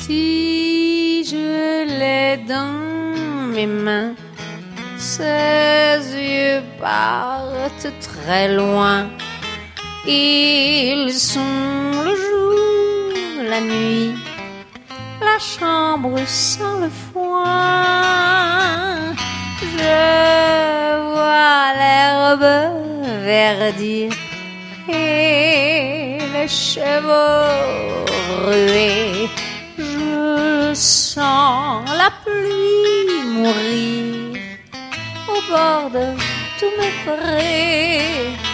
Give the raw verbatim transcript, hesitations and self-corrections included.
Si je l'ai dans mes mains, ses yeux partent très loin. Ils sont le jour, la nuit, la chambre sans le foin. Je vois l'herbe verdir et les chevaux ruer. Je sens la pluie mourir au bord de tous mes prés.